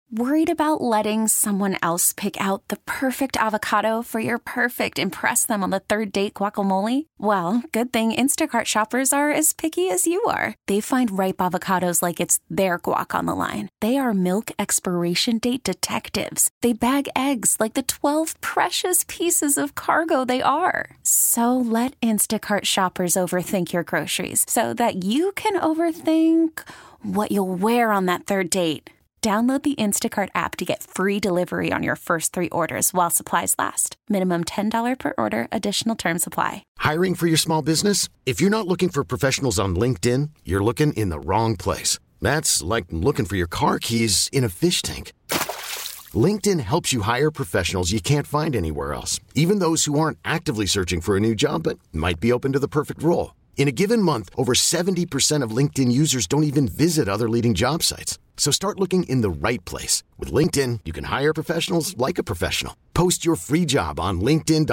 Worried about letting someone else pick out the perfect avocado for your perfect impress them on the third date guacamole? Well, good thing Instacart shoppers are as picky as you are. They find ripe avocados like it's their guac on the line. They are milk expiration date detectives. They bag eggs like the 12 precious pieces of cargo they are. So let Instacart shoppers overthink your groceries so that you can overthink what you'll wear on that third date. Download the Instacart app to get free delivery on your first 3 orders while supplies last. Minimum $10 per order. Additional terms apply. Hiring for your small business? If you're not looking for professionals on LinkedIn, you're looking in the wrong place. That's like looking for your car keys in a fish tank. LinkedIn helps you hire professionals you can't find anywhere else, even those who aren't actively searching for a new job but might be open to the perfect role. In a given month, over 70% of LinkedIn users don't even visit other leading job sites. So start looking in the right place. With LinkedIn, you can hire professionals like a professional. Post your free job on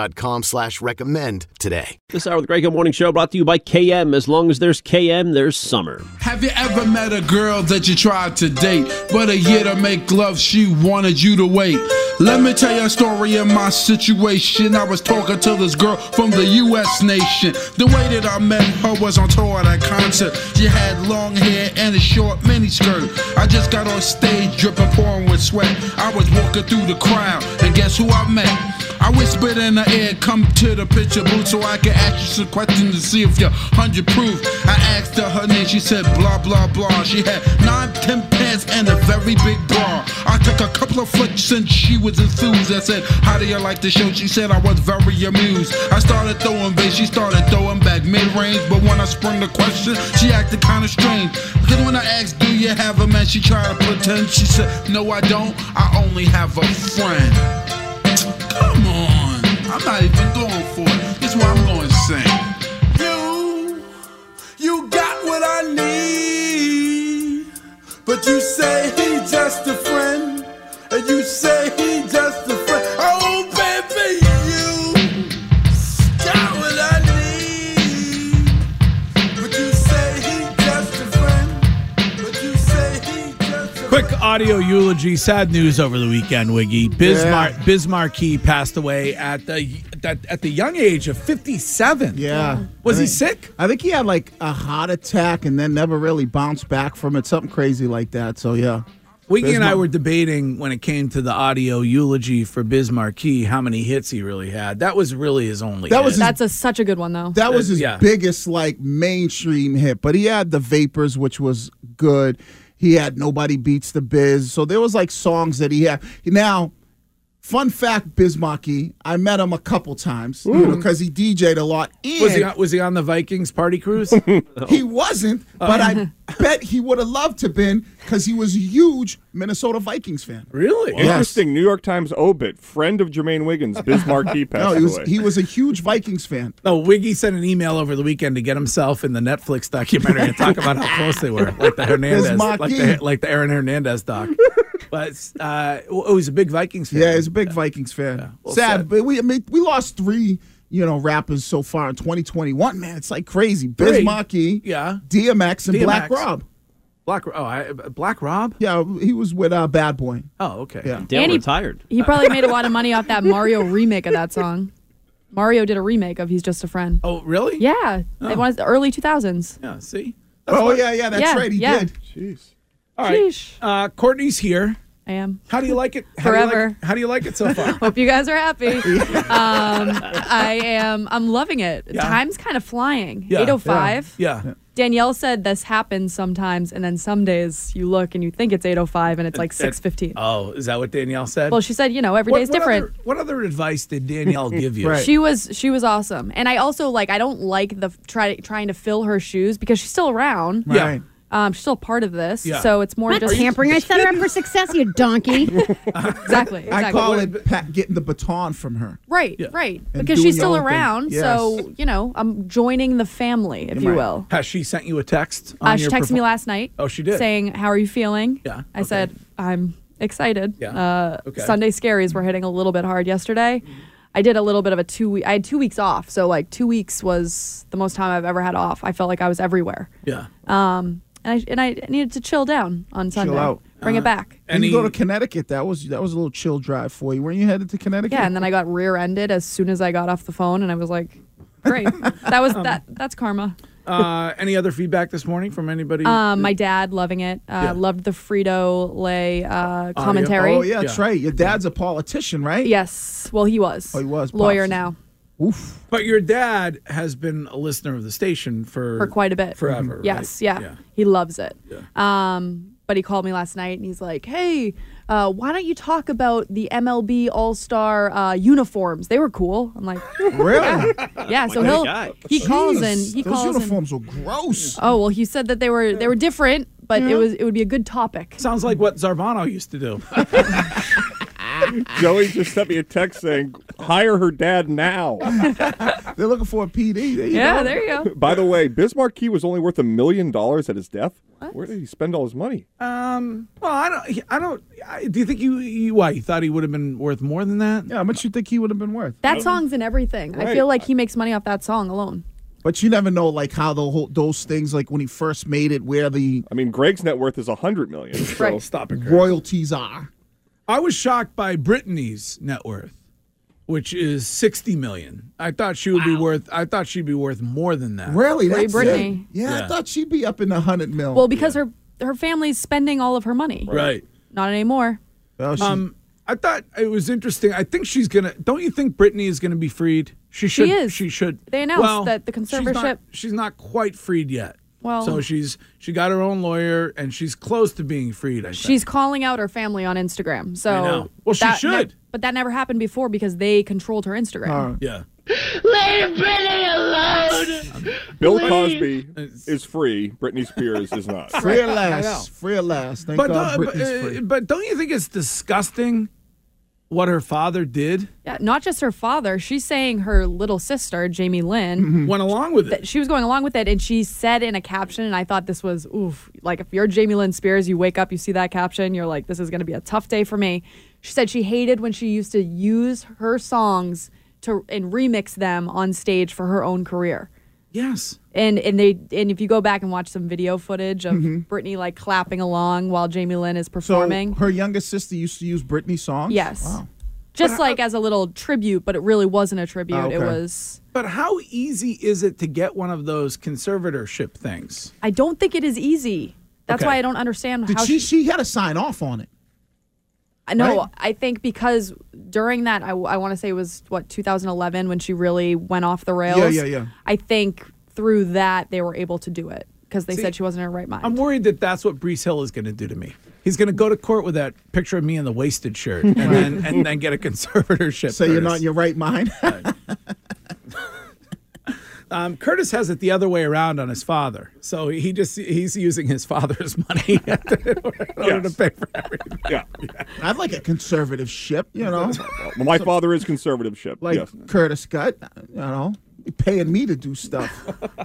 linkedin.com/recommend today. This hour of the Greg Hill Morning Show brought to you by KM. As long as there's KM, there's summer. Have you ever met a girl that you tried to date, but a year to make love, she wanted you to wait? Let me tell you a story of my situation. I was talking to this girl from the U.S. nation. The way that I met her was on tour at a concert. She had long hair and a short miniskirt. I just got on stage dripping, pouring with sweat. I was walking through the crowd, and guess who I met? I whispered in her ear, come to the picture booth so I can ask you some questions to see if you're 100 proof. I asked her name, she said blah, blah, blah. She had 9-10 pants and a very big bra. I took a couple of flicks and she was enthused. I said, how do you like the show? She said I was very amused. I started throwing bass, she started throwing back mid-range. But when I sprung the question, she acted kind of strange. Because when I asked, do you have a man? She tried to pretend. She said, no, I don't. I only have a friend. Come on, I'm not even going for it. This is what I'm going to sing. You got what I need, but you say he's just a friend, and you say he's just a friend. Oh, baby, you got what I need, but you say he's just a friend, but you say he's just a friend. Quick audio eulogy. Sad news over the weekend, Wiggy. Biz Markie passed away at the young age of 57. Yeah. Was he sick? I think he had like a heart attack and then never really bounced back from it. Something crazy like that. So, yeah. Wiggy and I were debating when it came to the audio eulogy for Biz Markie how many hits he really had. That was really his only hit. That's such a good one, though. That was his biggest, like, mainstream hit. But he had The Vapors, which was good. He had Nobody Beats the Biz. So there was, like, songs that he had. Now, fun fact, Biz Markie, I met him a couple times because he DJ'd a lot. Was he on the Vikings party cruise? He wasn't, but I bet he would have loved to been because he was a huge Minnesota Vikings fan. Really? Yes. Interesting. New York Times obit. Friend of Jermaine Wiggins, Biz Markie passed away. He was a huge Vikings fan. No, Wiggy sent an email over the weekend to get himself in the Netflix documentary and talk about how close they were, like the Hernandez, like the Aaron Hernandez doc. But he's a big Vikings fan. Yeah, he's a big Vikings fan. Yeah. Well, sad, but we lost 3, rappers so far in 2021. Man, it's like crazy. Biz Markie, DMX, and Black Rob. Black Rob? Yeah, he was with Bad Boy. Oh, okay. Yeah. Damn, retired. He probably made a lot of money off that Mario remake of that song. Mario did a remake of He's Just a Friend. Oh, really? Yeah. It was the early 2000s. Yeah, see? That's right. He did. Jeez. All right. Courtney's here. I am. How do you like it? Forever. How do you like it so far? Hope you guys are happy. I am. I'm loving it. Yeah. Time's kind of flying. Yeah. 8:05. Yeah. Danielle said this happens sometimes, and then some days you look and you think it's 8:05 and it's like 6:15. Oh, is that what Danielle said? Well, she said, every day is different. What other advice did Danielle give you? Right. She was awesome. And I also I don't like the trying to fill her shoes because she's still around. Right. She's still part of this, Yeah. so it's more just tampering. I set her up for success, you donkey. Exactly. I call it getting the baton from her. Right. And Because she's still doing your own around, thing. so I'm joining the family, if you will. Has she sent you a text? She texted me last night. Oh, she did? Saying, how are you feeling? Yeah. I said, I'm excited. Yeah. Okay. Sunday scaries were hitting a little bit hard yesterday. I did a little bit of I had 2 weeks off, so 2 weeks was the most time I've ever had off. I felt like I was everywhere. Yeah. And I needed to chill down on Sunday. Chill out. Bring it back. And you go to Connecticut. That was a little chill drive for you. Weren't you headed to Connecticut? Yeah, and then I got rear-ended as soon as I got off the phone, and I was like, great. That's karma. Any other feedback this morning from anybody? My dad loving it. Loved the Frito-Lay commentary. Oh, yeah, that's right. Your dad's a politician, right? Yes. Well, he was. Oh, he was. Lawyer Pops. now. Oof. But your dad has been a listener of the station for quite a bit. Forever, right? Yes, yeah. He loves it. Yeah. But he called me last night and he's like, hey, why don't you talk about the MLB All-Star uniforms? They were cool. I'm like, really? Yeah, so he calls in. Those uniforms were gross. Oh, well, he said that they were different, but it would be a good topic. Sounds like what Zarvano used to do. Joey just sent me a text saying, hire her dad now. They're looking for a PD. There you go. there you go. By the way, Biz Markie was only worth $1 million at his death. What? Where did he spend all his money? Well, I don't. Do you think you thought he would have been worth more than that? Yeah, how much you think he would have been worth? That song's in everything. Right. I feel like he makes money off that song alone. But you never know, like how those things, like when he first made it, where the Greg's net worth is $100 million. So. Right. Stop it, Kurt. royalties are. I was shocked by Britney's net worth, which is $60 million. I thought she would be worth. I thought she'd be worth more than that. Really? Free That's Britney. it? Yeah, I thought she'd be up in the $100 million. Well, because her family's spending all of her money. Right. Not anymore. Well, I thought it was interesting. I think she's gonna. Don't you think Britney is gonna be freed? She should. She is. She should. They announced that the conservatorship. She's not quite freed yet. Well, so she got her own lawyer and she's close to being freed. I think. She's calling out her family on Instagram. So I know. Well, she should. But that never happened before because they controlled her Instagram. Yeah. Leave Britney alone. Bill Cosby is free. Britney Spears is not. Free at last. Free at last. Thank God Britney's free. But don't you think it's disgusting what her father did? Yeah, not just her father. She's saying her little sister, Jamie Lynn, went along with it. She was going along with it, and she said in a caption, and I thought this was, oof, like if you're Jamie Lynn Spears, you wake up, you see that caption, you're like, this is going to be a tough day for me. She said she hated when she used to use her songs and remix them on stage for her own career. Yes. And if you go back and watch some video footage of Britney like clapping along while Jamie Lynn is performing. So her youngest sister used to use Britney songs? Yes. Wow. Just like as a little tribute, but it really wasn't a tribute. Okay. It was. But how easy is it to get one of those conservatorship things? I don't think it is easy. That's why I don't understand how she had to sign off on it. No, right? I think because during that, I want to say it was, 2011 when she really went off the rails. Yeah. I think through that, they were able to do it because they said she wasn't in her right mind. I'm worried that that's what Brees Hill is going to do to me. He's going to go to court with that picture of me in the wasted shirt and then get a conservatorship. So you're not in your right mind? Curtis has it the other way around on his father. So he's using his father's money in order to pay for everything. Yeah. I'd like a conservative ship, you know. Well, my father is conservative ship. Like yes. Curtis Scott, you know, paying me to do stuff.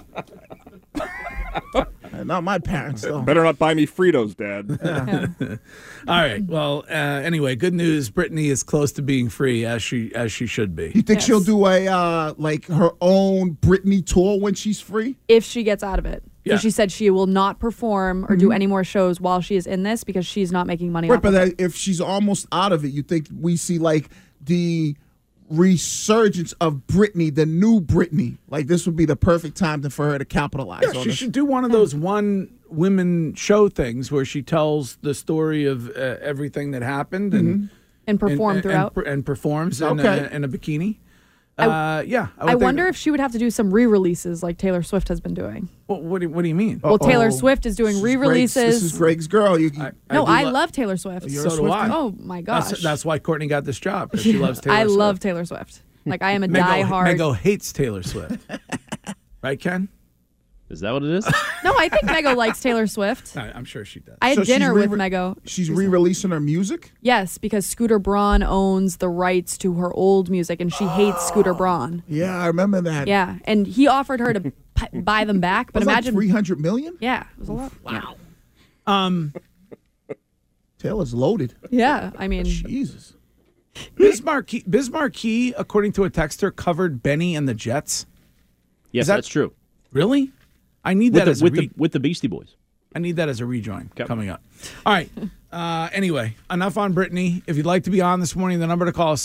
Not my parents, though. Better not buy me Fritos, Dad. Yeah. All right. Well, anyway, good news. Britney is close to being free, as she should be. You think she'll do a like her own Britney tour when she's free? If she gets out of it. Yeah. So she said she will not perform or do any more shows while she is in this because she's not making money Right, off of but it. if she's almost out of it, you think we see like the resurgence of Britney, the new Britney? Like this would be the perfect time for her to capitalize on she this. should do one of those one women show things where she tells the story of everything that happened And perform throughout. and performs in a bikini. I wonder if she would have to do some re-releases like Taylor Swift has been doing. Well, what do you mean? Well, Taylor Swift is doing re-releases. This is Greg's girl. I love Taylor Swift. So do I. Oh my gosh. That's why Courtney got this job, because she loves Taylor Swift. I love Taylor Swift. Like I am a diehard. Mego hates Taylor Swift. Right, Ken? Is that what it is? No, I think Mego likes Taylor Swift. I'm sure she does. I had So dinner she's with Mego. She's re-releasing her music? Yes, because Scooter Braun owns the rights to her old music, and she hates Scooter Braun. Yeah, I remember that. Yeah, and he offered her to buy them back, but It was imagine like $300 million? Yeah, it was a lot. Wow. Taylor's loaded. Yeah, I mean, Jesus. Biz Markie, according to a texter, covered Benny and the Jets. Yes, that's true. Really? I need that with the Beastie Boys. I need that as a rejoin coming up. All right. Anyway, enough on Brittany. If you'd like to be on this morning, the number to call is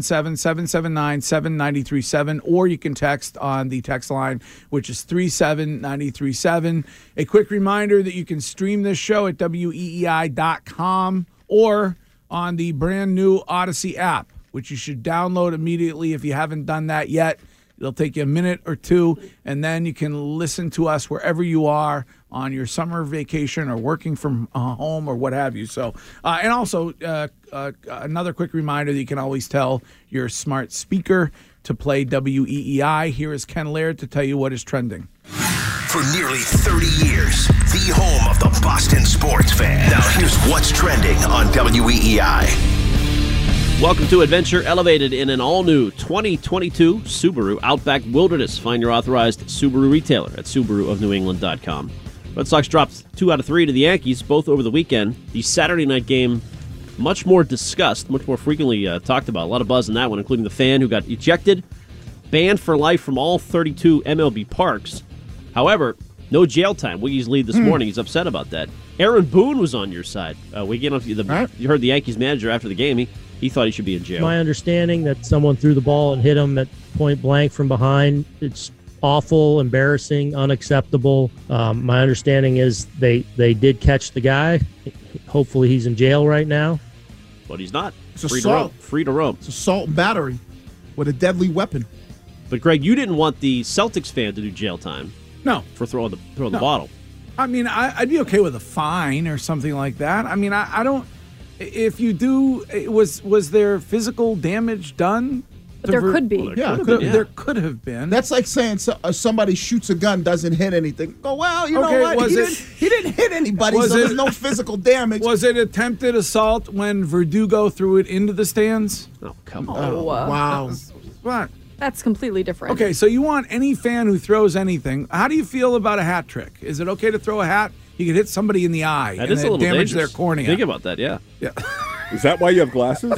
617-779-7937, or you can text on the text line, which is 37937. A quick reminder that you can stream this show at weei.com or on the brand new Odyssey app, which you should download immediately if you haven't done that yet. It'll take you a minute or two, and then you can listen to us wherever you are on your summer vacation or working from home or what have you. So, and also another quick reminder that you can always tell your smart speaker to play WEEI. Here is Ken Laird to tell you what is trending. For nearly 30 years, the home of the Boston sports fan. Now here's what's trending on WEEI. Welcome to Adventure Elevated in an all-new 2022 Subaru Outback Wilderness. Find your authorized Subaru retailer at SubaruofNewEngland.com. Red Sox dropped 2 out of 3 to the Yankees, both over the weekend. The Saturday night game, much more discussed, much more frequently talked about. A lot of buzz in that one, including the fan who got ejected, banned for life from all 32 MLB parks. However, no jail time. Wiggy's lead this morning. He's upset about that. Aaron Boone was on your side. Wiggy, you heard the Yankees manager after the game. He thought he should be in jail. My understanding that someone threw the ball and hit him at point blank from behind. It's awful, embarrassing, unacceptable. My understanding is they did catch the guy. Hopefully he's in jail right now. But he's not. It's assault. Free to roam. It's assault and battery with a deadly weapon. But, Greg, you didn't want the Celtics fan to do jail time. No. For throwing the bottle. I mean, I'd be okay with a fine or something like that. I mean, I don't... If you do, was there physical damage done? But there could be. There could have been. That's like saying somebody shoots a gun, doesn't hit anything. Go, well, you know what? He didn't hit anybody, so there's no physical damage. Was it attempted assault when Verdugo threw it into the stands? Oh, come on. Oh, wow. What? That's completely different. Okay, so you want any fan who throws anything. How do you feel about a hat trick? Is it okay to throw a hat? You could hit somebody in the eye and is a little damage dangerous. Their cornea. Think about that, yeah. Is that why you have glasses?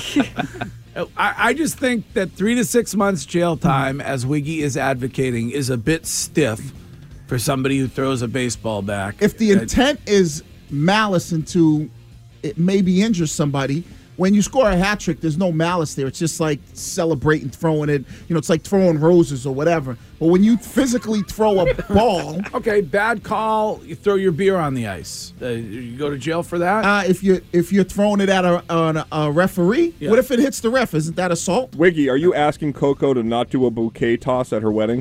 I just think that 3 to 6 months jail time, as Wiggy is advocating, is a bit stiff for somebody who throws a baseball back. If the intent is malice into it maybe injure somebody, when you score a hat trick, there's no malice there. It's just like celebrating, throwing it. You know, it's like throwing roses or whatever. But when you physically throw a ball, okay, bad call. You throw your beer on the ice. You go to jail for that. If you're throwing it at a referee, what if it hits the ref? Isn't that assault? Wiggy, are you asking Coco to not do a bouquet toss at her wedding?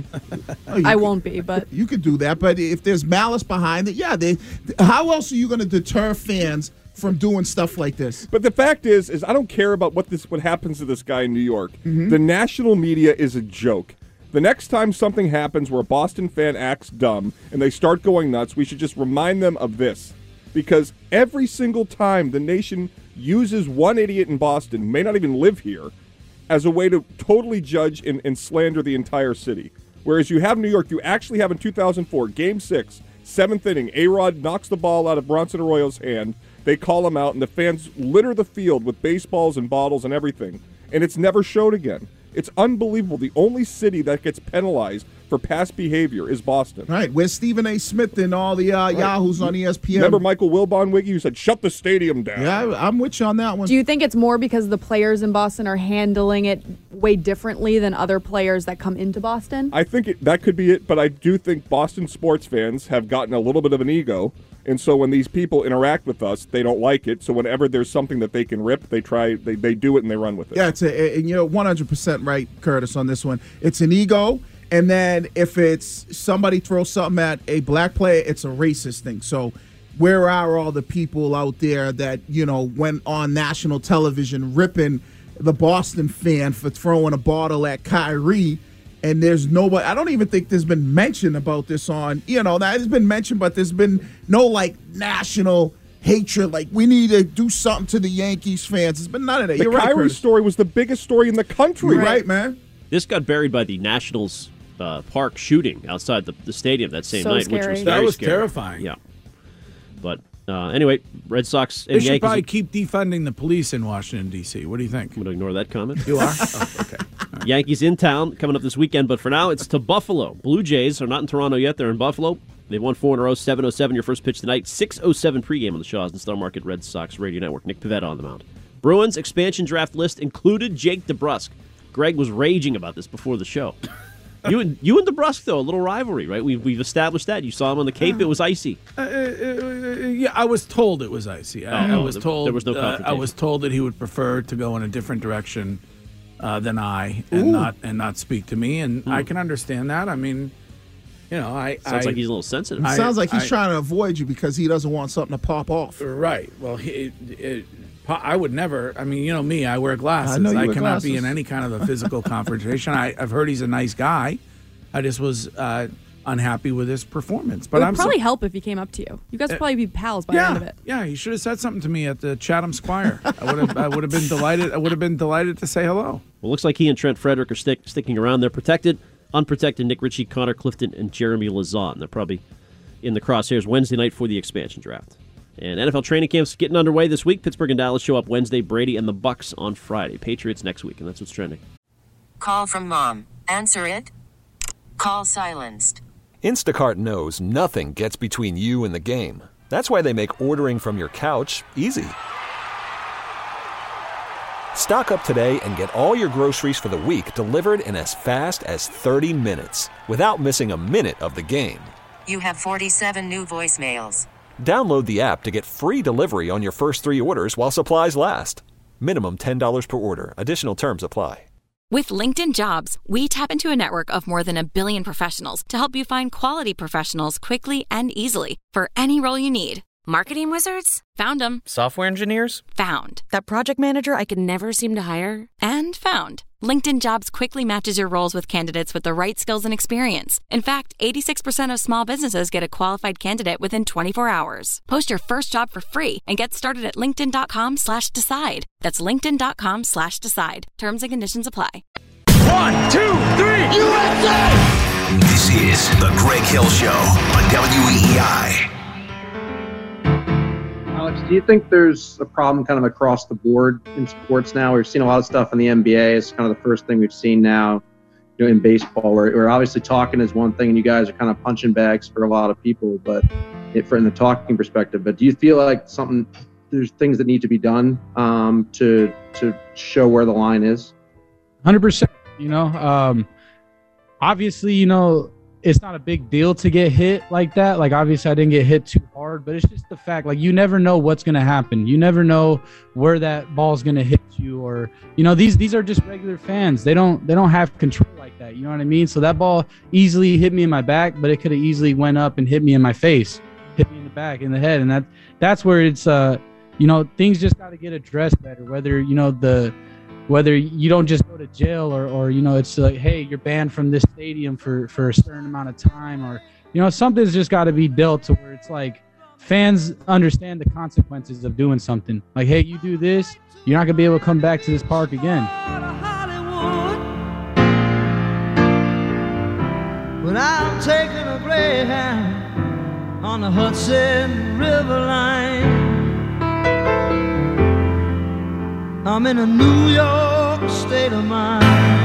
I won't be, but you could do that. But if there's malice behind it, yeah. How else are you going to deter fans from doing stuff like this? But the fact is I don't care about what happens to this guy in New York. The national media is a joke. The next time something happens where a Boston fan acts dumb and they start going nuts, we should just remind them of this. Because every single time the nation uses one idiot in Boston, who may not even live here, as a way to totally judge and slander the entire city. Whereas you have New York, you actually have in 2004, Game 6, 7th inning, A-Rod knocks the ball out of Bronson Arroyo's hand. They call him out, and the fans litter the field with baseballs and bottles and everything. And it's never showed again. It's unbelievable. The only city that gets penalized for past behavior is Boston. Right. Where's Stephen A. Smith and all the yahoos on ESPN? Remember Michael Wilbon, Wiggy, who said, shut the stadium down? Yeah, I'm with you on that one. Do you think it's more because the players in Boston are handling it way differently than other players that come into Boston? I think that could be it, but I do think Boston sports fans have gotten a little bit of an ego. And so when these people interact with us, they don't like it. So whenever there's something that they can rip, they do it and they run with it. Yeah, and you're 100% right, Curtis, on this one. It's an ego. And then if it's somebody throws something at a black player, it's a racist thing. So where are all the people out there that, went on national television ripping the Boston fan for throwing a bottle at Kyrie? And there's nobody, I don't even think there's been mention about this on, that has been mentioned, but there's been no national hatred. Like, we need to do something to the Yankees fans. There's been none of that. The Kyrie story was the biggest story in the country. You're right, man. This got buried by the Nationals park shooting outside the stadium that same night, scary. which was that was scary. Terrifying. Yeah. But anyway, Red Sox and They should Yankees. probably keep defunding the police in Washington, D.C. What do you think? I'm going to ignore that comment. You are? Oh, okay. Right. Yankees in town coming up this weekend, but for now it's to Buffalo. Blue Jays are not in Toronto yet. They're in Buffalo. They've won 4 in a row, 7:07 your first pitch tonight, 6:07 pregame on the Shaws and Star Market Red Sox Radio Network. Nick Pivetta on the mound. Bruins expansion draft list included Jake DeBrusk. Greg was raging about this before the show. You and DeBrusk, though, a little rivalry, right? We've established that. You saw him on the Cape. It was icy. Yeah, I was told it was icy. I was told there was no confrontation. I was told that he would prefer to go in a different direction than I, and not speak to me, and I can understand that. I mean, sounds like he's a little sensitive. It sounds like he's trying to avoid you because he doesn't want something to pop off. Right. Well, I would never. I mean, me. I wear glasses. I cannot glasses. be in any kind of a physical confrontation. I've heard he's a nice guy. I just was unhappy with his performance. But it would probably help if he came up to you. You guys would probably be pals by the end of it. Yeah, he should have said something to me at the Chatham Squire. I would have been delighted. I would have been delighted to say hello. Well, looks like he and Trent Frederick are sticking around. They're protected. Unprotected Nick Ritchie, Connor Clifton, and Jeremy Lazon. They're probably in the crosshairs Wednesday night for the expansion draft. And NFL training camp's getting underway this week. Pittsburgh and Dallas show up Wednesday. Brady and the Bucks on Friday. Patriots next week, and that's what's trending. Call from mom. Answer it. Call silenced. Instacart knows nothing gets between you and the game. That's why they make ordering from your couch easy. Stock up today and get all your groceries for the week delivered in as fast as 30 minutes without missing a minute of the game. You have 47 new voicemails. Download the app to get free delivery on your first 3 orders while supplies last. Minimum $10 per order. Additional terms apply. With LinkedIn Jobs, we tap into a network of more than 1 billion professionals to help you find quality professionals quickly and easily for any role you need. Marketing wizards? Found them. Software engineers? Found. That project manager I could never seem to hire? And found. LinkedIn Jobs quickly matches your roles with candidates with the right skills and experience. In fact, 86% of small businesses get a qualified candidate within 24 hours. Post your first job for free and get started at linkedin.com/decide. That's linkedin.com/decide. Terms and conditions apply. 1, 2, 3, USA! This is the Greg Hill Show on WEEI. Alex, do you think there's a problem kind of across the board in sports now? We've seen a lot of stuff in the NBA. It's kind of the first thing we've seen now, in baseball, where we're obviously talking is one thing and you guys are kind of punching bags for a lot of people, but in the talking perspective. But do you feel like there's things that need to be done to show where the line is? 100%. Obviously, it's not a big deal to get hit like that. Like, obviously I didn't get hit too hard, but it's just the fact, like, you never know what's going to happen. You never know where that ball's going to hit you, or, these are just regular fans. They don't have control like that. You know what I mean? So that ball easily hit me in my back, but it could have easily went up and hit me in my face, hit me in the back, in the head. And that's where it's, things just got to get addressed better, whether you don't just go to jail or it's like, hey, you're banned from this stadium for a certain amount of time, or, something's just got to be dealt to where it's like fans understand the consequences of doing something. Like, hey, you do this, you're not going to be able to come back to this park again. When I'm taking a Greyhound on the Hudson River line, I'm in a New York state of mind.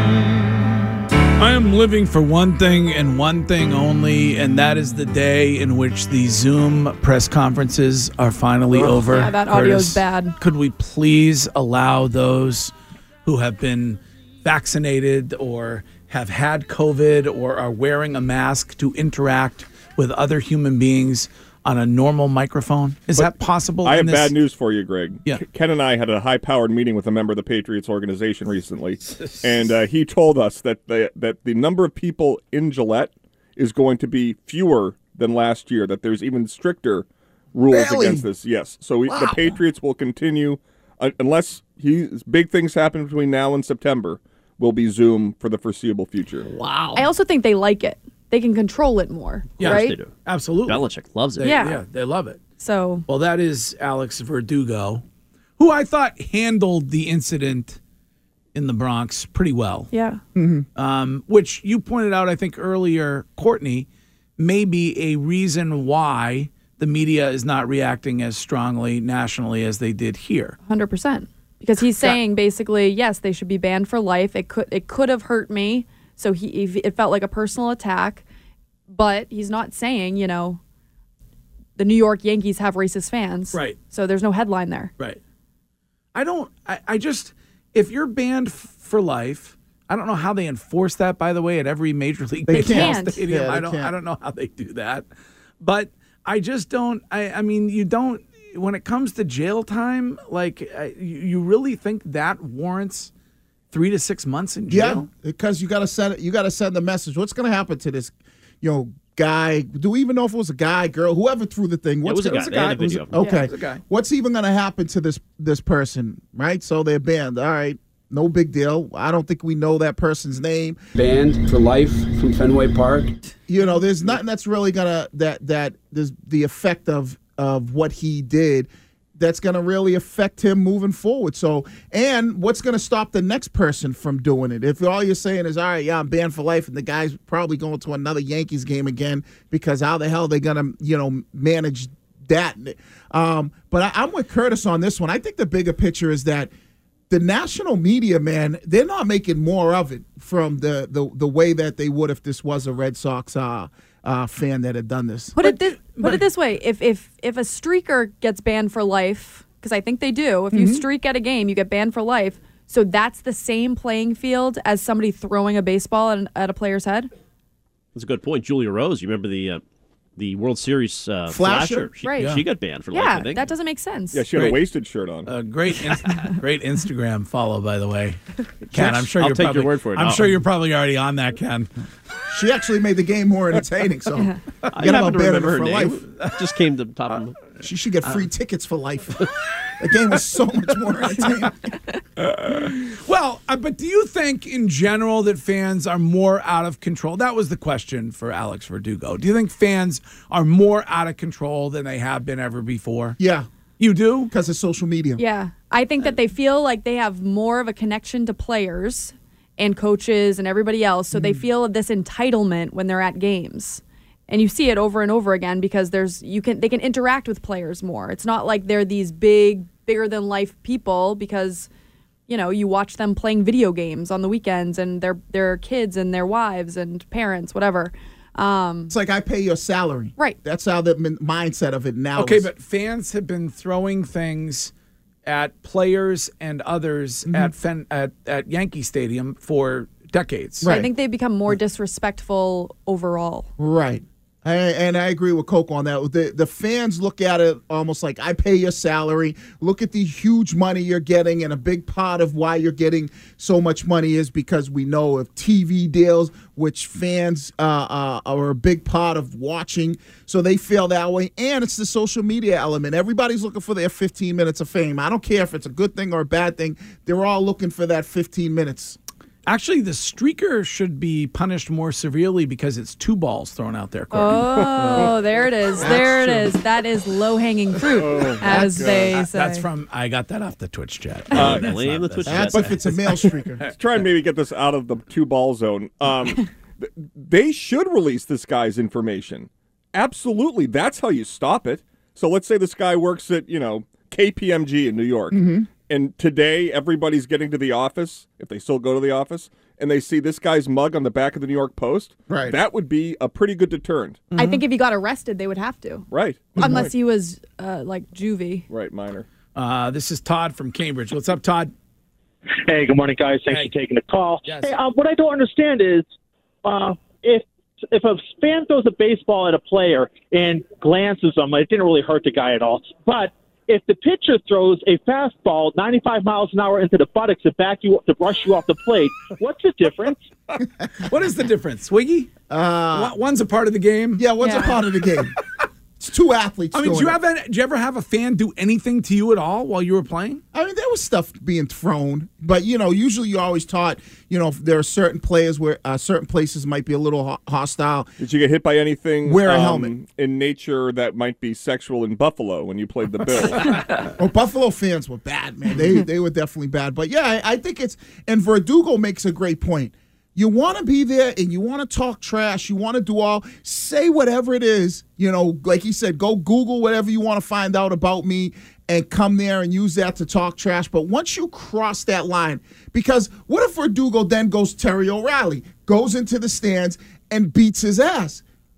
I am living for one thing and one thing only, and that is the day in which the Zoom press conferences are finally over. Yeah, that audio is bad. Could we please allow those who have been vaccinated or have had COVID or are wearing a mask to interact with other human beings on a normal microphone? Is that possible? I have bad news for you, Greg. Yeah. Ken and I had a high-powered meeting with a member of the Patriots organization recently, and he told us that the number of people in Gillette is going to be fewer than last year, that there's even stricter rules against this. Yes. So the Patriots will continue, unless big things happen between now and September, will be Zoom for the foreseeable future. Wow. I also think they like it. They can control it more, right? They do. Absolutely. Belichick loves it. Yeah, they love it. So, well, that is Alex Verdugo, who I thought handled the incident in the Bronx pretty well. Yeah. Mm-hmm. Which you pointed out, I think, earlier, Courtney, may be a reason why the media is not reacting as strongly nationally as they did here. 100%. Because he's saying basically, yes, they should be banned for life. It could have hurt me. So it felt like a personal attack, but he's not saying, the New York Yankees have racist fans. Right. So there's no headline there. Right. I just, if you're banned for life, I don't know how they enforce that, by the way, at every Major League Baseball stadium. Yeah, I don't know how they do that. But I just don't, I mean, you don't, when it comes to jail time, like, you really think that warrants 3 to 6 months in jail? Yeah, because you got to send the message. What's going to happen to this, guy? Do we even know if it was a guy, girl, whoever threw the thing? It was a guy. They had a video. Okay. Yeah, it was a guy. What's even going to happen to this person, right? So they're banned. All right. No big deal. I don't think we know that person's name. Banned for life from Fenway Park. There's nothing that's really going to, that there's the effect of what he did that's going to really affect him moving forward. So, and what's going to stop the next person from doing it? If all you're saying is, all right, yeah, I'm banned for life, and the guy's probably going to another Yankees game again, because how the hell are they going to, manage that? But I'm with Curtis on this one. I think the bigger picture is that the national media, man, they're not making more of it from the way that they would if this was a Red Sox fan that had done this. Put it this way: if a streaker gets banned for life, because I think they do, if you streak at a game, you get banned for life. So that's the same playing field as somebody throwing a baseball at a player's head. That's a good point. Julia Rose, you remember the World Series flasher? She got banned for life, I think. That doesn't make sense. Yeah, she had a wasted shirt on. Great Instagram follow, by the way, Ken. I'm sure I'll take your word for it. I'm sure you're probably already on that, Ken. She actually made the game more entertaining. So I happen to remember her name. Just came to the top of she should get free tickets for life. The game was so much more entertaining. But do you think in general that fans are more out of control? That was the question for Alex Verdugo. Do you think fans are more out of control than they have been ever before? Yeah. You do? Because of social media. Yeah. I think that they feel like they have more of a connection to players and coaches and everybody else, so they feel this entitlement when they're at games. And you see it over and over again because they can interact with players more. It's not like they're these bigger than life people because you watch them playing video games on the weekends and their kids and their wives and parents, whatever. It's like I pay your salary. Right. That's how the mindset of it now Okay, is. but fans have been throwing things at players and others at Yankee Stadium for decades. Right. I think they've become more disrespectful overall. Right. And I agree with Coco on that. The fans look at it almost like I pay your salary. Look at the huge money you're getting, and a big part of why you're getting so much money is because we know of TV deals, which fans are a big part of watching. So they feel that way. And it's the social media element. Everybody's looking for their 15 minutes of fame. I don't care if it's a good thing or a bad thing. They're all looking for that 15 minutes. Actually, the streaker should be punished more severely because it's 2 balls thrown out there, Courtney. Oh, there it is. There it is. That is low-hanging fruit, as they say. That's from, I got that off the Twitch chat. Blame the Twitch chat. But if it's a male streaker. Let's try and maybe get this out of the 2-ball zone. They should release this guy's information. Absolutely. That's how you stop it. So let's say this guy works at, KPMG in New York. And today, everybody's getting to the office, if they still go to the office, and they see this guy's mug on the back of the New York Post. Right. That would be a pretty good deterrent. I think if he got arrested, they would have to. Right. Unless he was like juvie. Right, minor. This is Todd from Cambridge. What's up, Todd? Hey, good morning, guys. Thanks for taking the call. Yes. Hey, what I don't understand is if a fan throws a baseball at a player and glances them, it didn't really hurt the guy at all. But if the pitcher throws a fastball 95 miles an hour into the buttocks to brush you off the plate, what's the difference? What is the difference, Wiggy? One's a part of the game. Yeah, one's a part of the game. It's 2 athletes. I mean, did you ever have a fan do anything to you at all while you were playing? I mean, there was stuff being thrown, but usually you're always taught, if there are certain players where certain places might be a little hostile. Did you get hit by anything? Wear a helmet in nature that might be sexual in Buffalo when you played the Bills. Well, Buffalo fans were bad, man. They were definitely bad. But yeah, I think and Verdugo makes a great point. You want to be there and you want to talk trash. You want to say whatever it is. Like he said, go Google whatever you want to find out about me and come there and use that to talk trash. But once you cross that line, because what if Verdugo then goes Terry O'Reilly, goes into the stands and beats his ass?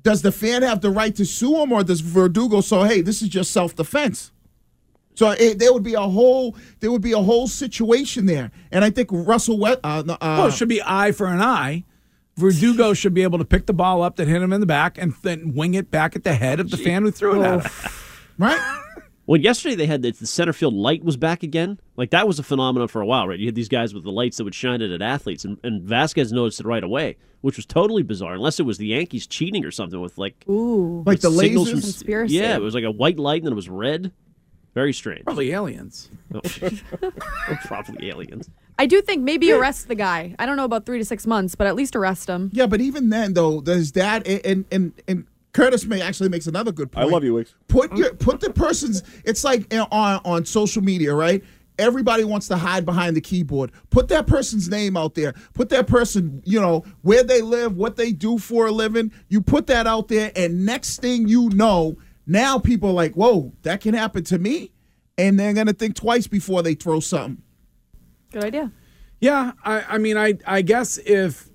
does the fan have the right to sue him, or does Verdugo say, hey, this is just self-defense? So there would be a whole situation there, and I think Russell well, it should be eye for an eye. Verdugo should be able to pick the ball up that hit him in the back and then wing it back at the head of the fan who threw it at him. Right? Well, yesterday they had the center field light was back again. Like, that was a phenomenon for a while, right? You had these guys with the lights that would shine it at athletes, and Vasquez noticed it right away, which was totally bizarre, unless it was the Yankees cheating or something with, like... Ooh. Like the signals lasers? Conspiracy. Yeah, it was like a white light, and then it was red. Very strange. Probably aliens. Oh. Probably aliens. I do think maybe arrest the guy. I don't know about 3 to 6 months, but at least arrest him. Yeah, but even then, though, there's that, and Curtis makes another good point. I love you, Wicks. Put the person's. It's like on social media, right? Everybody wants to hide behind the keyboard. Put that person's name out there. Put that person, where they live, what they do for a living. You put that out there, and next thing you know, now people are like, "Whoa, that can happen to me," and they're gonna think twice before they throw something. Good idea. Yeah, I mean, I guess if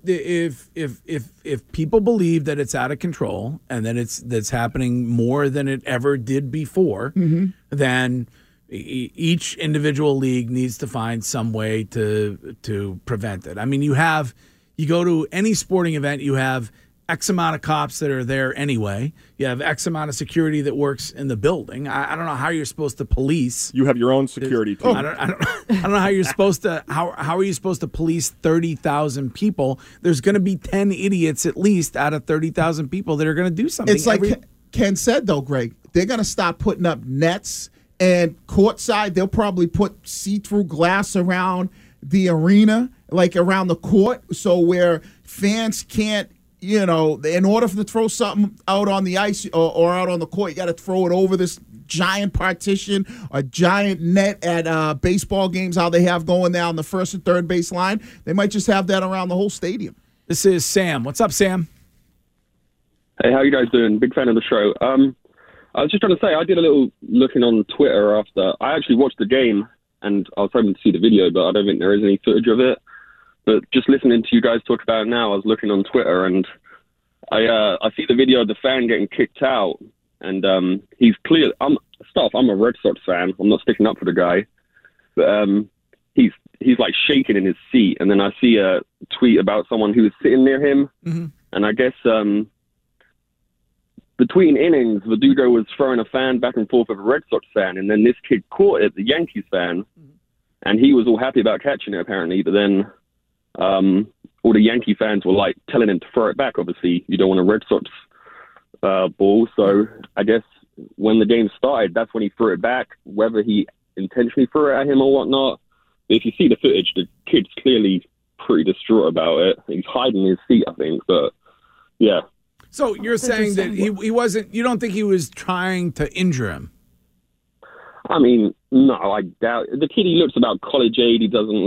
people believe that it's out of control and that that's happening more than it ever did before, then each individual league needs to find some way to prevent it. I mean, you go to any sporting event, you have X amount of cops that are there anyway. You have X amount of security that works in the building. I don't know how you're supposed to police. You have your own security team. I don't know how you're supposed to. How are you supposed to police 30,000 people? There's going to be 10 idiots at least out of 30,000 people that are going to do something. It's like Ken said, though, Greg. They're going to stop putting up nets, and courtside they'll probably put see-through glass around the arena, like around the court, so where fans can't. In order to throw something out on the ice or out on the court, you got to throw it over this giant partition, a giant net at baseball games, how they have going down the first and third base line. They might just have that around the whole stadium. This is Sam. What's up, Sam? Hey, how you guys doing? Big fan of the show. I was just trying to say, I did a little looking on Twitter after. I actually watched the game, and I was hoping to see the video, but I don't think there is any footage of it. But just listening to you guys talk about it now, I was looking on Twitter, and I see the video of the fan getting kicked out, and he's clear. I'm a Red Sox fan. I'm not sticking up for the guy, but he's like shaking in his seat. And then I see a tweet about someone who was sitting near him, and I guess between innings, Verdugo was throwing a fan back and forth with a Red Sox fan, and then this kid caught it, the Yankees fan, and he was all happy about catching it apparently, but then. All the Yankee fans were like telling him to throw it back. Obviously, you don't want a Red Sox ball. So I guess when the game started, that's when he threw it back, whether he intentionally threw it at him or whatnot. But if you see the footage, the kid's clearly pretty distraught about it. He's hiding his seat, I think. But yeah. So you're saying that he wasn't, you don't think he was trying to injure him? I mean, no, I doubt it. The kid, he looks about college age.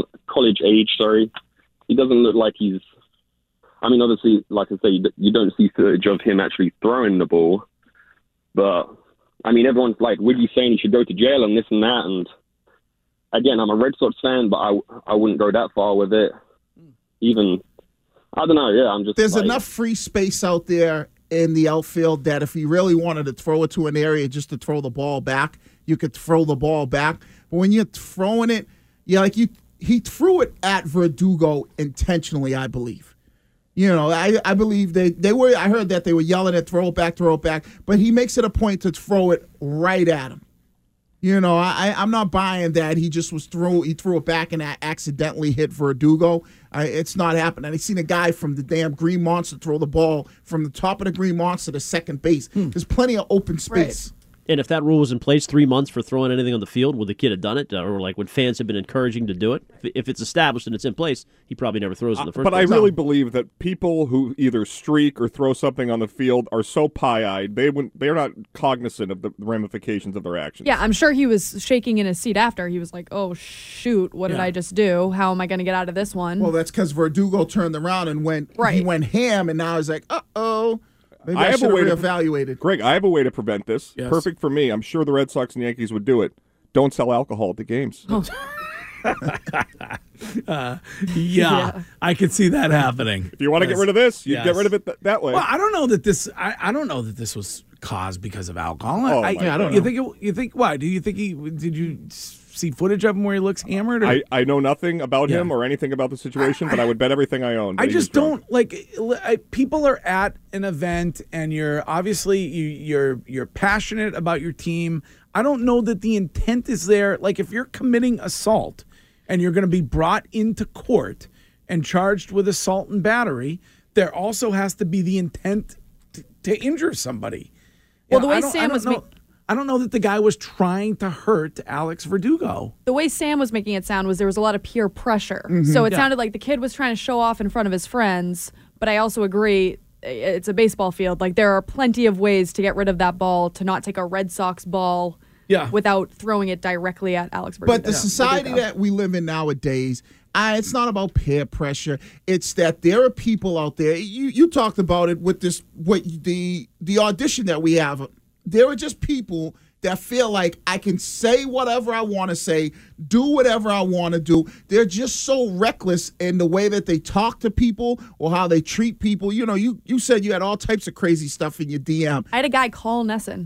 He doesn't look like he's... I mean, obviously, like I say, you don't see footage of him actually throwing the ball. But, I mean, everyone's like, Wiggy's saying he should go to jail and this and that. And, again, I'm a Red Sox fan, but I wouldn't go that far with it. Even... I don't know, yeah, I'm just... There's enough free space out there in the outfield that if he really wanted to throw it to an area just to throw the ball back, you could throw the ball back. But when you're throwing it, he threw it at Verdugo intentionally, I believe. I believe they were. I heard that they were yelling at throw it back, but he makes it a point to throw it right at him. I'm not buying that he just he threw it back and accidentally hit Verdugo. It's not happening. I seen a guy from the damn Green Monster throw the ball from the top of the Green Monster to second base. There's plenty of open space. Right. And if that rule was in place 3 months for throwing anything on the field, would the kid have done it? Or like would fans have been encouraging to do it? If it's established and it's in place, he probably never throws in the first place. But I really believe that people who either streak or throw something on the field are so pie-eyed, they're not cognizant of the ramifications of their actions. Yeah, I'm sure he was shaking in his seat after. He was like, oh, shoot, what did I just do? How am I going to get out of this one? Well, that's because Verdugo turned around and he went ham, and now he's like, uh-oh. Maybe I should have reevaluated. Greg, I have a way to prevent this. Yes. Perfect for me. I'm sure the Red Sox and Yankees would do it. Don't sell alcohol at the games. Oh. Yeah, I could see that happening. If you want to get rid of this, you get rid of it that way. Well, I don't know that this. I don't know that this was caused because of alcohol. Oh, I don't know. You think why? Do you think did you see footage of him where he looks hammered? Or? I know nothing about him or anything about the situation, but I would bet everything I own. I just don't people are at an event and you're obviously you're passionate about your team. I don't know that the intent is there. Like if you're committing assault and you're going to be brought into court and charged with assault and battery, there also has to be the intent to injure somebody. Well, the way Sam was I don't know that the guy was trying to hurt Alex Verdugo. The way Sam was making it sound was there was a lot of peer pressure. So it sounded like the kid was trying to show off in front of his friends, but I also agree it's a baseball field. Like there are plenty of ways to get rid of that ball, to not take a Red Sox ball without throwing it directly at Alex Verdugo. But the society that we live in nowadays, it's not about peer pressure. It's that there are people out there. You talked about it with the audition that we have. There are just people that feel like I can say whatever I want to say, do whatever I want to do. They're just so reckless in the way that they talk to people or how they treat people. You know, you said you had all types of crazy stuff in your DM. I had a guy call Nesson.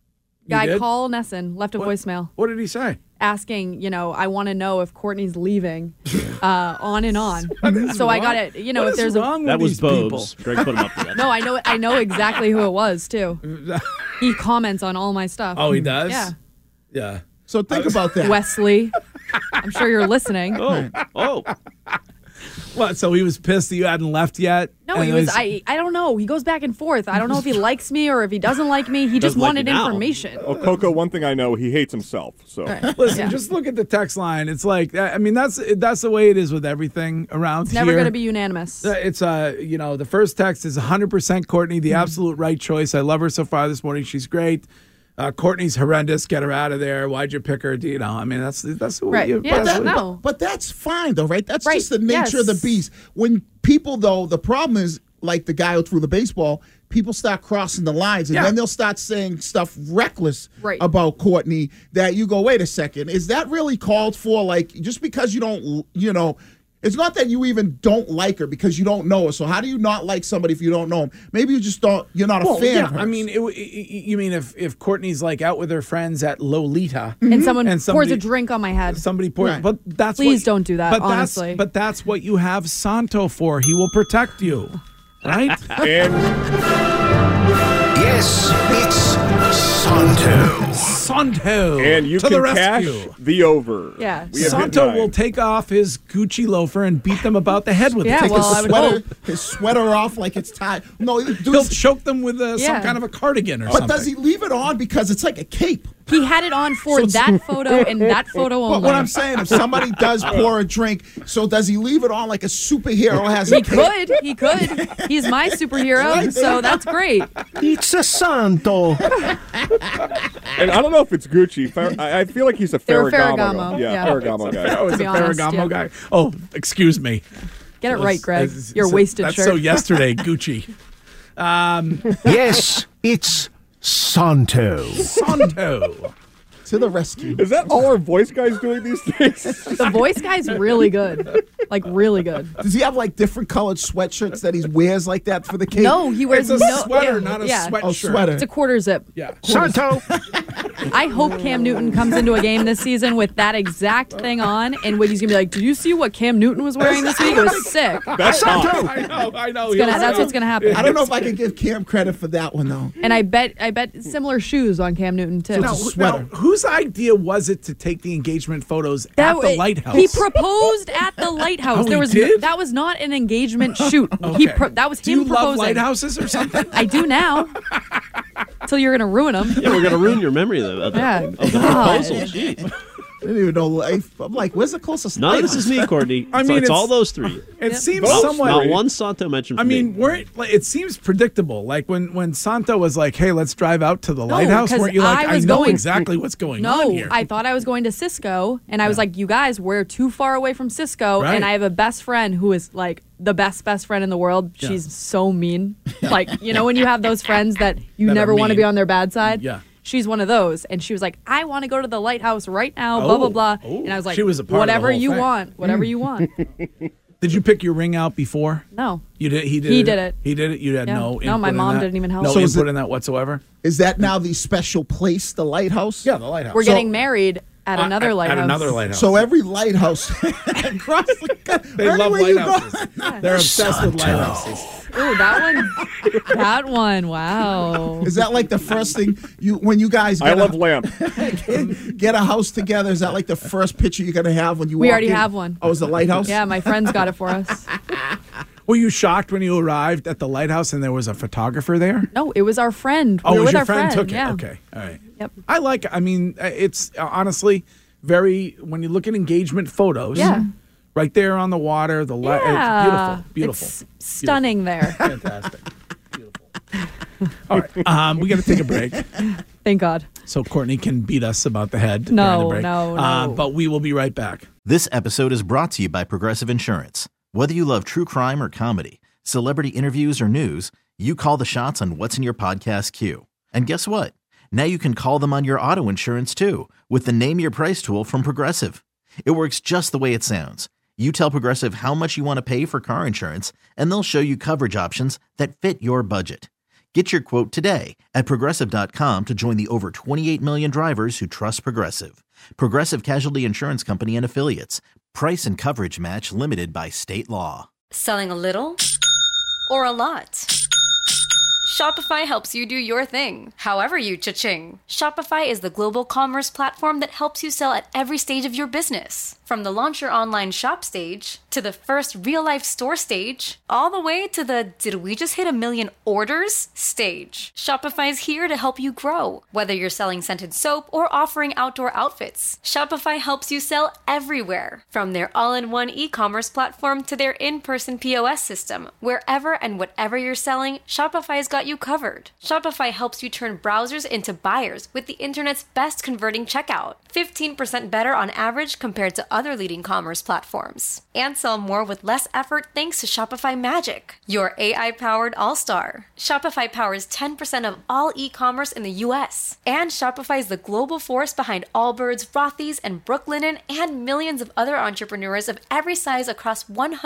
Call Nesson, left a voicemail. What did he say? Asking, I want to know if Courtney's leaving, on and on. So I got it. If there's that was Bobes. Greg put him up for that. No, I know exactly who it was too. He comments on all my stuff. Oh, he does? Yeah. Yeah. So think about that, Wesley. I'm sure you're listening. Oh. What? So he was pissed that you hadn't left yet? No, he was. I don't know. He goes back and forth. I don't know if he likes me or if he doesn't like me. He just wanted information. Oh, Coco, one thing I know, he hates himself. So listen, just look at the text line. It's like, I mean, that's the way it is with everything around it's here. It's never going to be unanimous. It's the first text is 100% Courtney, the absolute right choice. I love her so far this morning. She's great. Courtney's horrendous. Get her out of there. Why'd you pick her? I mean, that's right. But that's fine though, right? That's just the nature of the beast. When people though, the problem is like the guy who threw the baseball. People start crossing the lines, and then they'll start saying stuff reckless about Courtney. That you go, wait a second, is that really called for? Like just because you don't, It's not that you even don't like her because you don't know her. So how do you not like somebody if you don't know them? Maybe you just don't. You're not a fan of her. I mean, you mean if Courtney's like out with her friends at Lolita and someone pours a drink on my head, somebody pours. But that's please don't do that. Honestly, but that's what you have Santo for. He will protect you, right? And yes, it's Santo. Santo. And you to can the rescue. cash the over. Yeah. Santo will take off his Gucci loafer and beat them about the head with it. Take his sweater off like it's tied. No, he'll choke them with some kind of a cardigan or something. But does he leave it on because it's like a cape? He had it on for that photo and that photo only. But what I'm saying, if somebody does pour a drink, so does he leave it on like a superhero has a cape? He could. He's my superhero, so that's great. It's a Santo. And I don't know if it's Gucci. I feel like he's a Ferragamo. Ferragamo. Yeah, Ferragamo guy. Oh, it's a Ferragamo guy. Oh, excuse me. Get it right, Greg. Your wasted that's shirt. So yesterday, Gucci. Yes, it's Santo. Santo. To the rescue. Is that all our voice guys doing these days? The voice guy's really good. Like, really good. Does he have, like, different colored sweatshirts that he wears like that for the cape? No, he wears it's a sweater, not a sweatshirt. Oh, sweater. It's a quarter zip. Yeah. Santo. I hope Cam Newton comes into a game this season with that exact thing on, and Wiggy's going to be like, did you see what Cam Newton was wearing this week? It was sick. That's Santo. I know. That's what's going to happen. I don't know if I can give Cam credit for that one, though. And I bet similar shoes on Cam Newton, too. So it's a sweater. Now, whose idea was it to take the engagement photos at the lighthouse? He proposed at the lighthouse. Oh, he did? That was not an engagement shoot. Okay. That was Do him you proposing. love lighthouses or something? I do now. Until you're going to ruin them. Yeah, we're going to ruin your memory of the proposal. Jeez. I didn't even know life. I'm like, where's the closest? None of this is me, Courtney. It's all those three. It seems Those somewhat. Not one Santo mentioned. I mean, it seems predictable. Like when Santo was like, "Hey, let's drive out to the lighthouse," weren't you like, "I know exactly what's going on here"? No, I thought I was going to Cisco, and I was like, "You guys, we're too far away from Cisco," Right. and I have a best friend who is like the best friend in the world. She's so mean. Like, when you have those friends that you That are never want to mean. be on their bad side. Yeah. she's one of those. And she was like, I want to go to the lighthouse right now, blah, blah, blah. And I was like, she was a part whatever of the whole you thing. want, whatever you want. Did you pick your ring out before? No. You did. He did. He did it. He did it. You had Yeah. no. No, my input in mom that? didn't even help. No So is input it- in that whatsoever. Is that now the special place, the lighthouse? Yeah, the lighthouse. We're getting married at another lighthouse. At another lighthouse. So every lighthouse across the country. They love anywhere you go- lighthouses. They're obsessed with lighthouses. Ooh, that one. Wow. Is that like the first thing when you guys get I love lamp. get a house together? Is that like the first picture you're gonna have when you? We walk already in? have one. Oh, is the lighthouse? Yeah, my friends got it for us. Were you shocked when you arrived at the lighthouse and there was a photographer there? No, it was our friend. Oh, we it were was with your our friend took it. Yeah. Okay, all right. Yep. I mean, it's honestly very, when you look at engagement photos, Yeah. right there on the water, the light, it's beautiful. It's stunning there. Fantastic. All right, we got to take a break. Thank God. So Courtney can beat us about the head. No, during the break. no. But we will be right back. This episode is brought to you by Progressive Insurance. Whether you love true crime or comedy, celebrity interviews or news, you call the shots on what's in your podcast queue. And guess what? Now you can call them on your auto insurance too with the Name Your Price tool from Progressive. It works just the way it sounds. You tell Progressive how much you want to pay for car insurance, and they'll show you coverage options that fit your budget. Get your quote today at Progressive.com to join the over 28 million drivers who trust Progressive. Progressive Casualty Insurance Company and Affiliates. Price and coverage match limited by state law. Selling a little or a lot? Shopify helps you do your thing, however you cha-ching. Shopify is the global commerce platform that helps you sell at every stage of your business. From the launch your online shop stage, to the first real-life store stage, all the way to the did we just hit 1 million orders stage. Shopify's here to help you grow. Whether you're selling scented soap or offering outdoor outfits, Shopify helps you sell everywhere. From their all-in-one e-commerce platform to their in-person POS system, wherever and whatever you're selling, Shopify's got you covered. Shopify helps you turn browsers into buyers with the internet's best converting checkout. 15% better on average compared to other leading commerce platforms. And sell more with less effort thanks to Shopify Magic, your AI-powered all-star. Shopify powers 10% of all e-commerce in the US. And Shopify is the global force behind Allbirds, Rothy's, and Brooklinen, and millions of other entrepreneurs of every size across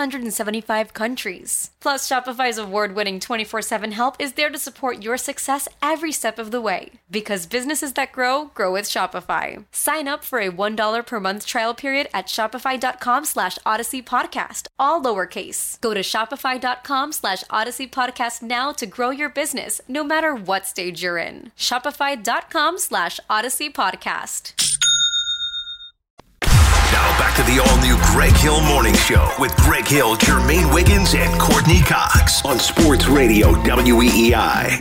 175 countries. Plus, Shopify's award-winning 24/7 help is there to support your success every step of the way. Because businesses that grow, grow with Shopify. Sign up for a $1 per month trial period at shopify.com/Odyssey Podcast, all lowercase. Go to shopify.com/Odyssey Podcast now to grow your business, no matter what stage you're in. Shopify.com/Odyssey Podcast. Now back to the all-new Greg Hill Morning Show with Greg Hill, Jermaine Wiggins, and Courtney Cox on Sports Radio WEEI.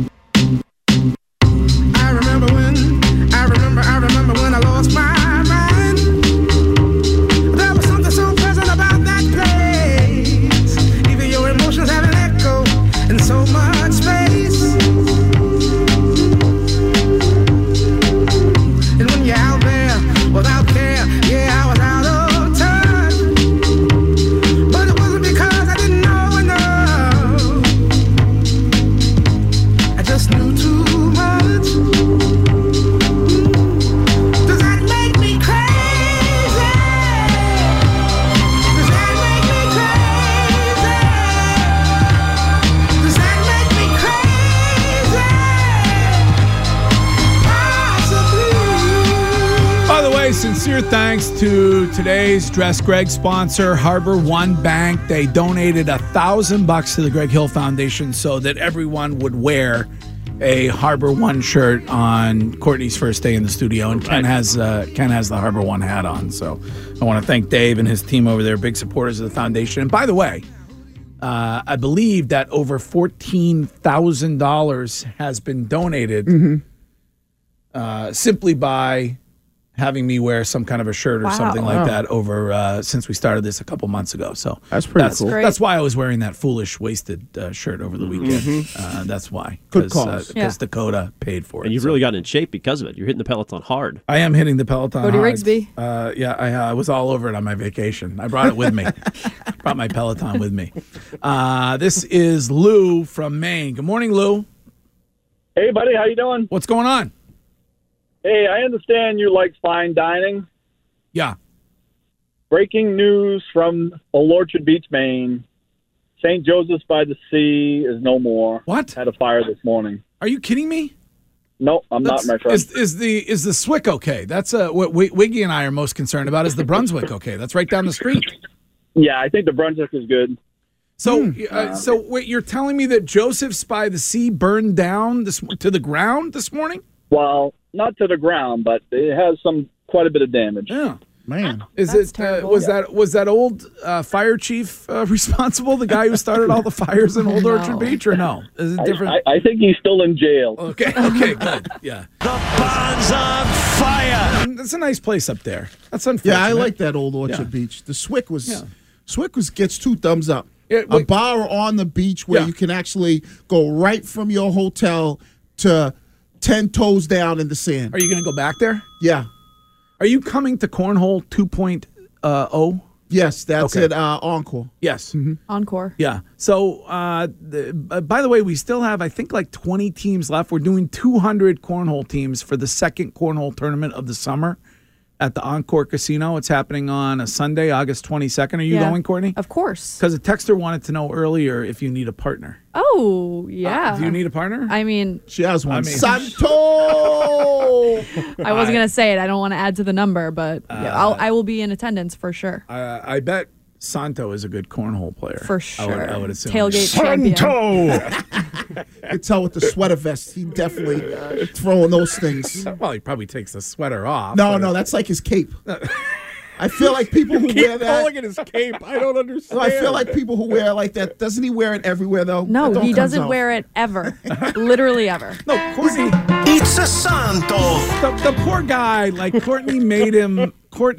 I remember when I lost my mind. There was something so pleasant about that place. Even your emotions have an echo in so much space. And when you're out there without care, yeah, I was out of touch. But it wasn't because I didn't know enough. I just knew too much. Does that make me crazy? Does that make me crazy? Does that make me crazy? Possibly. By the way, sincere thanks to today's Dress Greg sponsor, Harbor One Bank. They donated $1,000 to the Greg Hill Foundation so that everyone would wear a Harbor One shirt on Courtney's first day in the studio, and Ken has the Harbor One hat on. So I want to thank Dave and his team over there, big supporters of the foundation. And by the way, I believe that over $14,000 has been donated simply by having me wear some kind of a shirt or something like that over since we started this a couple months ago. So that's pretty cool. That's why I was wearing that foolish wasted shirt over the weekend. That's why. Good cause. Because Dakota paid for it. And you've really gotten in shape because of it. You're hitting the Peloton hard. I am hitting the Peloton Cody hard. Rigsby. Yeah, I was all over it on my vacation. I brought it with me. Brought my Peloton with me. This is Lou from Maine. Good morning, Lou. Hey, buddy. How you doing? What's going on? Hey, I understand you like fine dining. Yeah. Breaking news from Old Orchard Beach, Maine. St. Joseph's by the Sea is no more. What? Had a fire this morning. Are you kidding me? No, I'm not, my friend. Is the Swick okay? That's what Wiggy and I are most concerned about. Is the Brunswick okay? That's right down the street. Yeah, I think the Brunswick is good. So, wait, you're telling me that Joseph's by the Sea burned down to the ground this morning? Well, not to the ground, but it has quite a bit of damage. Yeah. Man, was that old fire chief responsible? The guy who started all the fires in Old Orchard Beach, or no? Is it different? I think he's still in jail. Okay, good. Yeah. The barn's on fire. That's a nice place up there. That's unfortunate. Yeah, I like that Old Orchard Beach. The Swick gets 2 thumbs up. A bar on the beach where you can actually go right from your hotel to 10 toes down in the sand. Are you going to go back there? Yeah. Are you coming to Cornhole 2.0? Yes, that's it. Encore. Yes. Encore. Yeah. So, by the way, we still have, I think, like 20 teams left. We're doing 200 cornhole teams for the second cornhole tournament of the summer at the Encore Casino. It's happening on a Sunday, August 22nd. Are you going, Courtney? Of course. Because a texter wanted to know earlier if you need a partner. Oh, yeah. Do you need a partner? I mean, she has one. Santo! I wasn't going to say it. I don't want to add to the number, but I will be in attendance for sure. I bet Santo is a good cornhole player. For sure. I would assume. Tailgate champion. You can tell with the sweater vest, he definitely throwing those things. Well, he probably takes the sweater off. No, that's like his cape. I feel like people who wear that. Calling it his cape. I don't understand. No, I feel like people who wear like that. Doesn't he wear it everywhere though? No, he doesn't wear it ever. Literally ever. No, Courtney. It's a Santo. The poor guy, like Courtney made him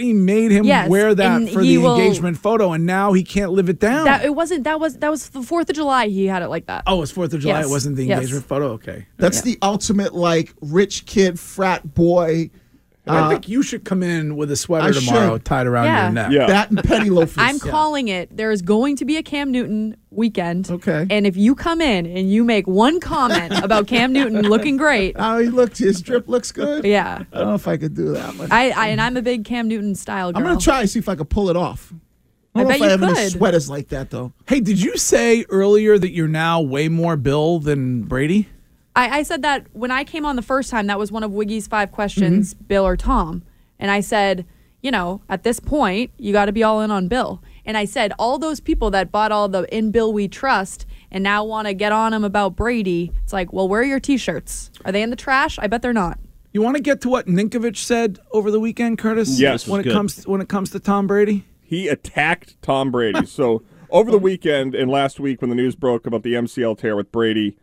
wear that for the engagement photo, and now he can't live it down. That was the 4th of July. He had it like that. Oh, it was 4th of July. Yes. It wasn't the engagement photo. Okay, that's the ultimate like rich kid frat boy. I think you should come in with a sweater tomorrow tied around your neck. Yeah. That and penny loafers. I'm calling it. There is going to be a Cam Newton weekend. Okay. And if you come in and you make one comment about Cam Newton looking great. Oh, his drip looks good. Yeah. I don't know if I could do that. But I'm a big Cam Newton style girl. I'm going to try and see if I could pull it off. I don't know if I have any sweaters like that, though. Hey, did you say earlier that you're now way more Bill than Brady? I said that when I came on the first time, that was one of Wiggy's 5 questions, Bill or Tom. And I said, at this point, you got to be all in on Bill. And I said, all those people that bought all the In Bill We Trust and now want to get on him about Brady, it's like, well, where are your T-shirts? Are they in the trash? I bet they're not. You want to get to what Ninkovich said over the weekend, Curtis? Yes. When it comes to Tom Brady? He attacked Tom Brady. So over the weekend and last week when the news broke about the MCL tear with Brady,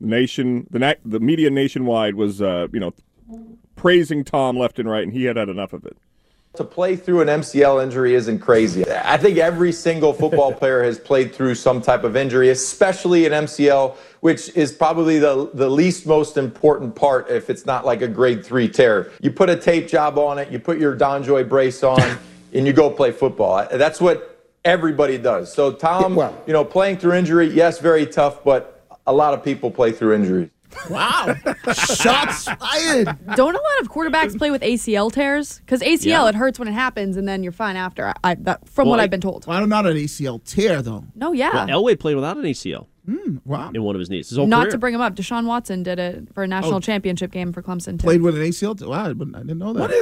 the media nationwide was, praising Tom left and right, and he had enough of it. To play through an MCL injury isn't crazy. I think every single football player has played through some type of injury, especially an MCL, which is probably the least most important part if it's not like a grade 3 tear. You put a tape job on it, you put your DonJoy brace on, and you go play football. That's what everybody does. So Tom, playing through injury, yes, very tough, but a lot of people play through injuries. Wow. Shots fired. Don't a lot of quarterbacks play with ACL tears? Because ACL, it hurts when it happens, and then you're fine after, what I've been told. Well, not an ACL tear, though. No, yeah. Well, Elway played without an ACL. Wow. In one of his knees. His whole Not career. to bring him up, Deshaun Watson did it for a national championship game for Clemson, too. Played with an ACL? Wow, I didn't know that.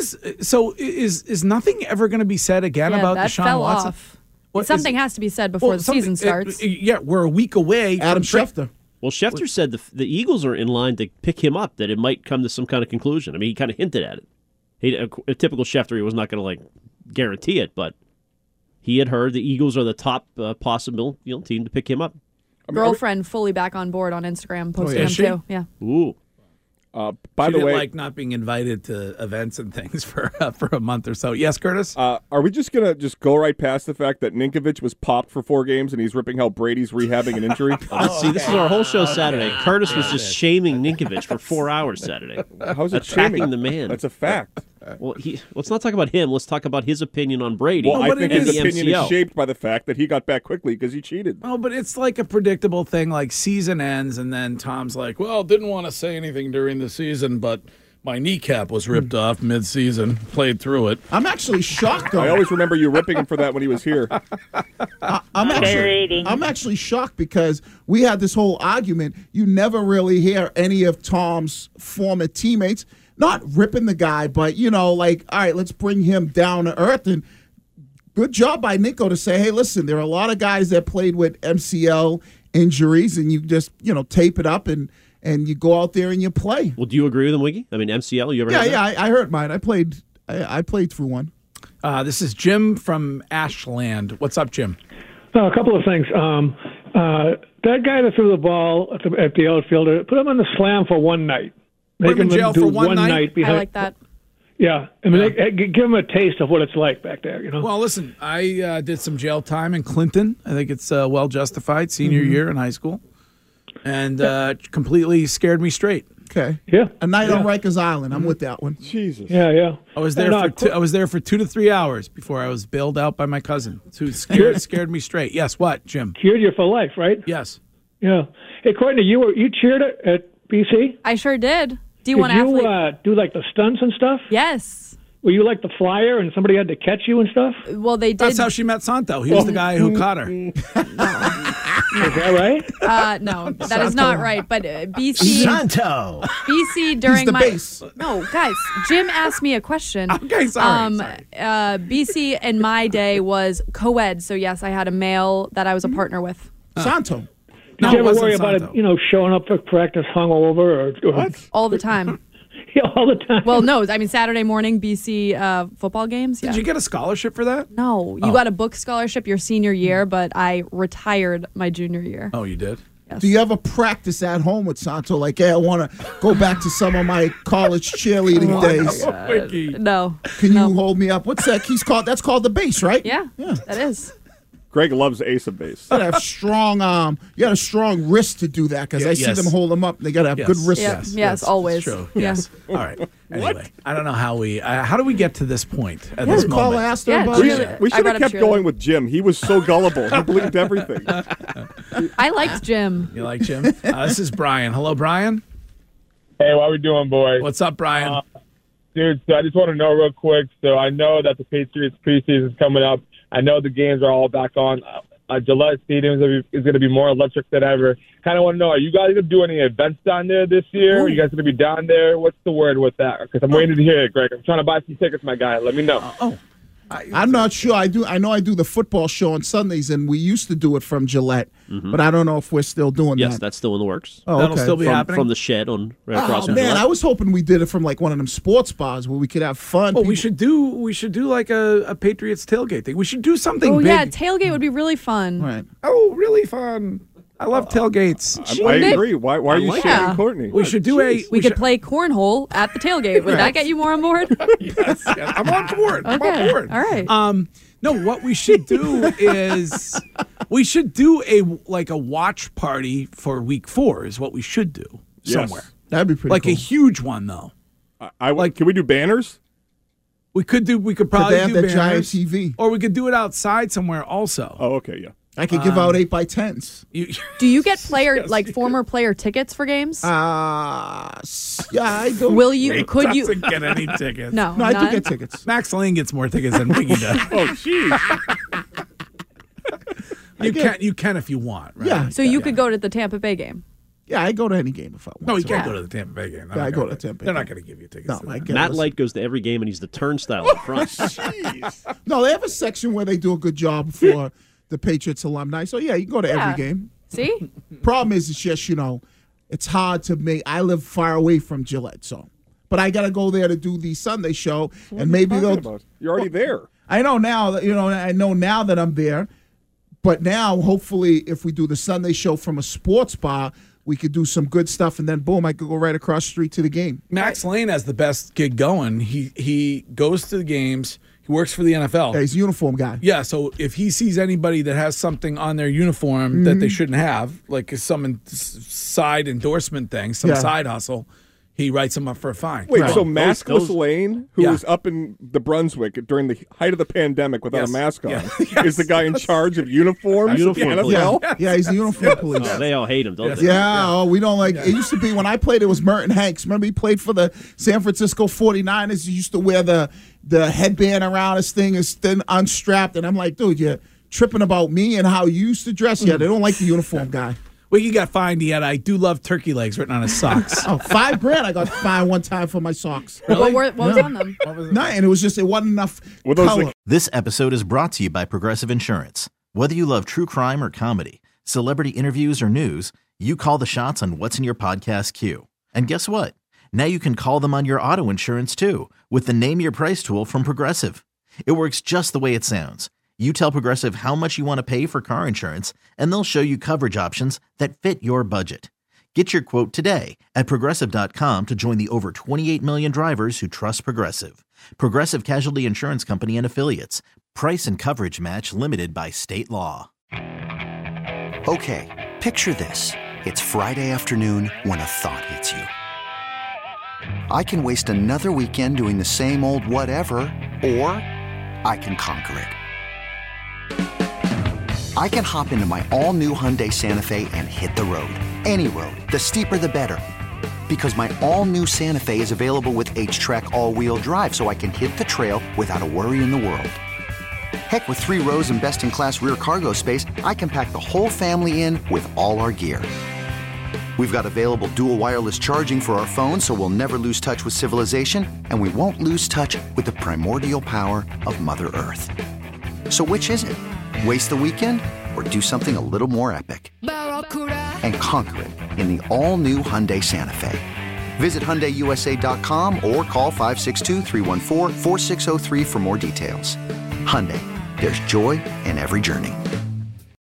Is nothing ever going to be said again about that Deshaun fell Watson? Off. Something has to be said before the season starts. We're a week away. Adam Schefter. Well, Schefter said the Eagles are in line to pick him up, that it might come to some kind of conclusion. I mean, he kind of hinted at it. A typical Schefter, he was not going to guarantee it, but he had heard the Eagles are the top possible team to pick him up. Girlfriend fully back on board on Instagram, posting him too. Yeah. Ooh. By she the way, didn't like not being invited to events and things for a month or so. Yes, Curtis? Are we just going to go right past the fact that Ninkovich was popped for 4 games and he's ripping how Brady's rehabbing an injury? This is our whole show Saturday. Curtis was just shaming Ninkovich for 4 hours Saturday. How's it attacking shaming? the man? That's a fact. Well, let's not talk about him. Let's talk about his opinion on Brady. Well, I think his the opinion MCL. is shaped by the fact that he got back quickly because he cheated. Oh, but it's like a predictable thing. Like season ends, and then Tom's like, "Well, didn't want to say anything during the season, but My kneecap was ripped off mid-season. Played through it. I'm actually shocked, though. I always remember you ripping him for that when he was here. I'm actually shocked because we had this whole argument. You never really hear any of Tom's former teammates not ripping the guy, but, all right, let's bring him down to earth. And good job by Nico to say, hey, listen, there are a lot of guys that played with MCL injuries, and you just, tape it up and you go out there and you play. Well, do you agree with him, Wiggy? I mean, MCL, you ever heard that? Yeah, I heard mine. I played through one. This is Jim from Ashland. What's up, Jim? A couple of things. That guy that threw the ball at the outfielder, put him on the slam for one night. Put him in jail for one night? Behind, I like that. Yeah. I mean, give him a taste of what it's like back there, Well, listen, I did some jail time in Clinton. I think it's well justified, senior year in high school. And completely scared me straight. Okay. Yeah. A night on Rikers Island. I'm with that one. Jesus. Yeah. I was there I was there for 2 to 3 hours before I was bailed out by my cousin. Who scared me straight. Yes, what, Jim? Cured you for life, right? Yes. Yeah. Hey, Courtney, you cheered at BC? I sure did. D1 athlete. Did you do like the stunts and stuff? Yes. Were you like the flyer and somebody had to catch you and stuff? Well, they did. That's how she met Santo. He was the guy who caught her. Is that right? No, that is not right. But BC. Santo. BC during He's the my. base. No, guys, Jim asked me a question. Okay, sorry. BC in my day was co-ed. So, yes, I had a male that I was a partner with. Santo. Did you ever worry about it, showing up for practice hungover or What? All the time. Yeah, all the time. Well, no, I mean, Saturday morning BC football games. Yeah. Did you get a scholarship for that? No, you got a book scholarship your senior year, but I retired my junior year. Oh, you did? Yes. Do you ever practice at home with Santo? Like, hey, I want to go back to some of my college cheerleading days. No. Can you hold me up? What's that? That's called the base, right? Yeah, that is. Greg loves Ace of Base. You gotta have strong you got a strong wrist to do that because I see them hold them up. They gotta have good wrists. Yes, always. True. Yes. All right. Anyway, I don't know how do we get to this point at Yeah, this call moment? asked her about it. We should have kept going with Jim. He was so gullible. He believed everything. I liked Jim. You like Jim? This is Brian. Hello, Brian. Hey, what we doing, boys? What's up, Brian? Dude, so I just want to know real quick. So I know that the Patriots preseason is coming up. I know the games are all back on. Gillette Stadium is going to be more electric than ever. Kind of want to know, are you guys going to do any events down there this year? Are you guys going to be down there? What's the word with that? Because I'm waiting to hear it, Greg. I'm trying to buy some tickets, my guy. Let me know. I'm not sure. I know I do the football show on Sundays, and we used to do it from Gillette, but I don't know if we're still doing that. Yes, that's still in the works. Oh, That'll still be from, happening? From the shed right across from man, Gillette. I was hoping we did it from like one of them sports bars where we could have fun. Well, we should do like a Patriots tailgate thing. We should do something big. Yeah, tailgate would be really fun. Right. Oh, really fun. I love tailgates. I agree. Why are you shaming Courtney? We should do We could play cornhole at the tailgate. Would that get you more on board? yes, I'm on board. I'm on board. All right. No, what we should do is we should do a watch party for week 4 is what we should do somewhere. That'd be pretty like cool. a huge one though. Can we do banners? We could probably they have do that banners, giant TV. or we could do it outside somewhere also. Oh, okay, yeah. I could give out 8x10s. Do you get former player tickets for games? Yeah, I do. Will you? Could you doesn't get any tickets? No, I do none? get tickets. Max Lane gets more tickets than Wiggy does. Oh, jeez. You can if you want. Right? Yeah. So you could go to the Tampa Bay game. Yeah, I go to any game if I want. No, you to. can't go to the Tampa Bay game. Yeah, I go to Tampa Bay. They're not going to give you tickets. No, to I that. get Matt it. Light goes to every game, and he's the turnstile up front. Jeez. No, they have a section where they do a good job for the Patriots alumni. So, yeah, you can go to every game. See? Problem is, it's just, it's hard to make. I live far away from Gillette, so. But I got to go there to do the Sunday show, and maybe they'll. You're already there. I know now that I know now that I'm there, but now hopefully if we do the Sunday show from a sports bar, we could do some good stuff, and then boom, I could go right across the street to the game. Max Lane has the best gig going. He goes to the games. He works for the NFL. Yeah, he's a uniform guy. Yeah, so if he sees anybody that has something on their uniform that they shouldn't have, like some side endorsement thing, some side hustle, he writes them up for a fine. Wait, so Maskless Lane, who Yeah. was up in the Brunswick during the height of the pandemic without Yes. a mask on, Yeah. is the guy in charge of uniforms? Uniform in the police. NFL? Yeah, he's the uniform police. Oh, they all hate him, don't they? Yeah, oh, we don't like. It used to be when I played. It was Merton Hanks. Remember, he played for the San Francisco 49ers. He used to wear the headband around his thing, is then unstrapped, and I'm like, dude, you're tripping about me and how you used to dress. Yeah, they don't like the uniform guy. Well, you got fined. He had "I do love turkey legs" written on his socks. Oh, $5,000 I got fined one time for my socks. What was on them? Nothing. It was just it wasn't enough color. This episode is brought to you by Progressive Insurance. Whether you love true crime or comedy, celebrity interviews or news, you call the shots on what's in your podcast queue. And guess what? Now you can call them on your auto insurance too with the Name Your Price tool from Progressive. It works just the way it sounds. You tell Progressive how much you want to pay for car insurance, and they'll show you coverage options that fit your budget. Get your quote today at Progressive.com to join the over 28 million drivers who trust Progressive. Progressive Casualty Insurance Company and Affiliates. Price and coverage match limited by state law. Okay, picture this. It's Friday afternoon when a thought hits you. I can waste another weekend doing the same old whatever, or I can conquer it. I can hop into my all-new Hyundai Santa Fe and hit the road. Any road. The steeper, the better. Because my all-new Santa Fe is available with H-Track all-wheel drive, so I can hit the trail without a worry in the world. Heck, with 3 rows and best-in-class rear cargo space, I can pack the whole family in with all our gear. We've got available dual wireless charging for our phones, so we'll never lose touch with civilization, and we won't lose touch with the primordial power of Mother Earth. So which is it? Waste the weekend or do something a little more epic? And conquer it in the all-new Hyundai Santa Fe. Visit HyundaiUSA.com or call 562-314-4603 for more details. Hyundai, there's joy in every journey.